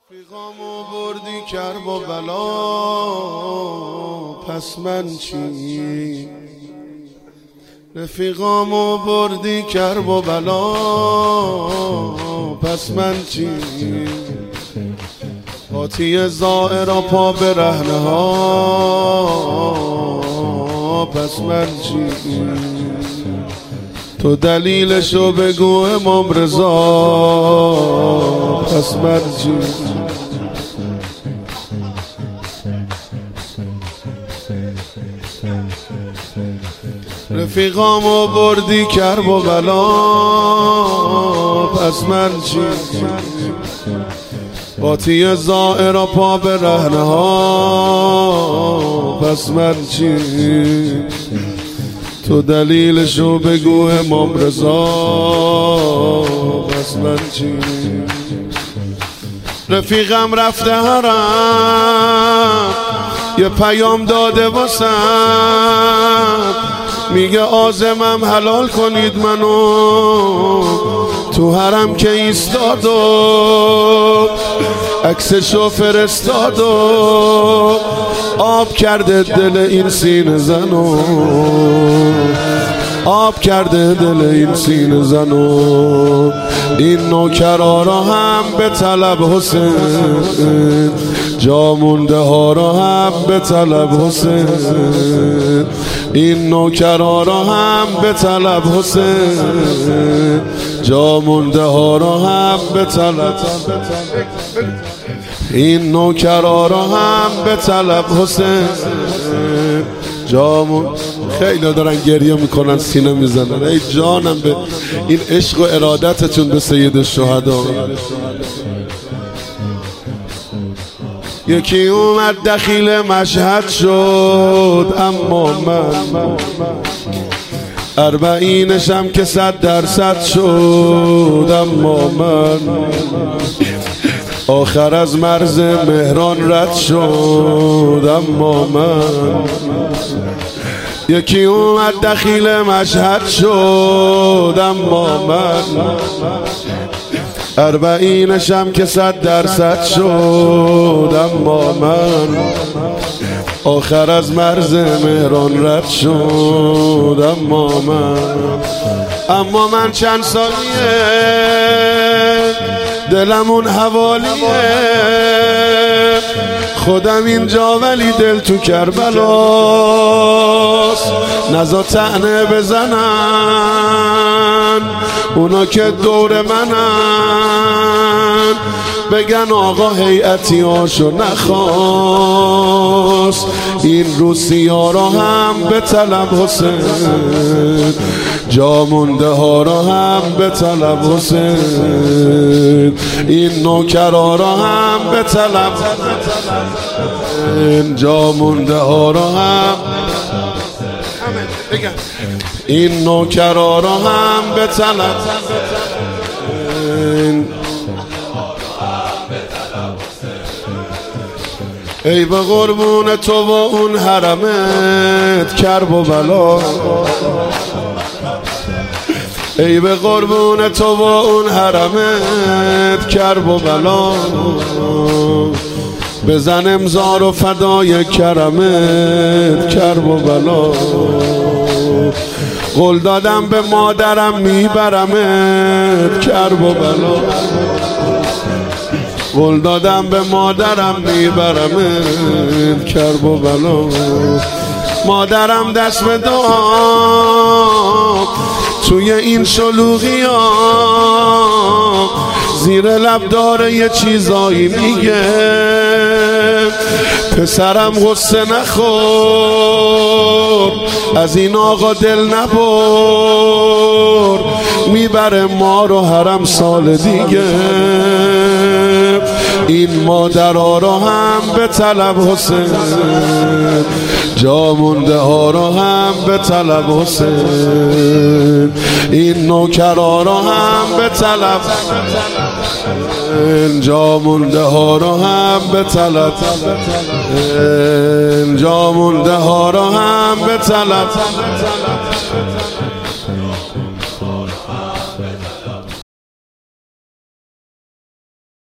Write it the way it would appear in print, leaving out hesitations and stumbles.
رفیقامو بردی کرب و بلا، پس من چی؟ رفیقامو بردی کرب و بلا، پس من چی؟ قاطی زائر پا به رهنه ها، پس من چی؟ تو دلیلشو بگو امام رضا، پس من چی؟ رفیقامو بردی کرب و بلا، پس من چی؟ قاطی زائر پا به رهنه ها، پس من چی؟ تو دلیلشو بگو امام رضا، پس من چی؟ رفیقم رفته حرم، یه پیام داده واسم، میگه عازمم حلال کنید منو. تو حرم که ایستاد و عکسشو فرستاد و آب کرده دل این سینه زنو، آب کرده دل این سینه زنو. این نوکرا را هم به طلب حسین، جا مونده ها را هم به طلب حسین. این نوکرا را هم به طلب حسین، جا مونده ها را هم به طلب. این نوکرا را هم به طلب حسین، جامون. خیلی دارن گریه میکنن، سینه میزنن. ای جانم به این عشق و ارادتتون به سید الشهدا. یکی اومد دخیل مشهد شد، اما من اربعینشم که 100% شد. اما من آخر از مرز مهران رد شد. اما من یکی اومد دخیل مشهد شد، اما من اربعینشم که 100% شد. اما من آخر از مرز مهران رد شد. اما من چند سالیه دلمون حوالیه، خودم اینجا ولی دل تو کربلاست. نزا طعنه بزنن اونا که دور منن، بگن آقا هیئتی هاشو نخواست. این روسیا را هم به طلب حسین، جا مونده ها را هم به طلب حسین. این نوکرا را هم به طلب، جا مونده ها را هم. این نوکرا را هم به طلب. ای به قربون تو و اون حرمت کرب و بلا، ای به قربون تو و اون حرمت کرب و بلا. بزن امضا رو فدای کرمت کرب و بلا. قول دادم به مادرم میبرمت کرب و بلا. قول دادم به مادرم میبرمت کرب و بلا. مادرم دست به دعا توی این شلوغی ها، زیر لب داره یه چیزایی میگه. پسرم غصه نخور، از این آقا دل نبر، میبره ما رو حرم سال دیگه. این مادرها را هم به طلب حسین، جا مونده ها را هم به طلب حسین. این نوکرا را هم به طلب، جا مونده ها را هم به طلب، جا مونده ها را هم به طلب.